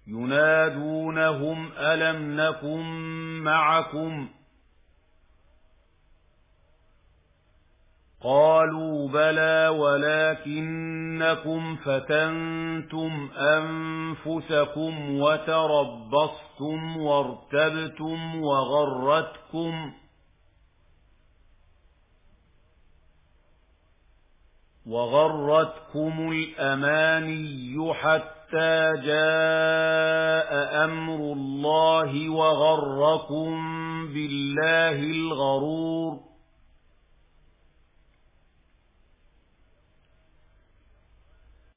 ينادونهم ألم نكن معكم قالوا بلى ولكنكم فتنتم أنفسكم وتربصتم وارتبتم وغرتكم الأماني حتى جاء أمر الله وغركم بالله الغرور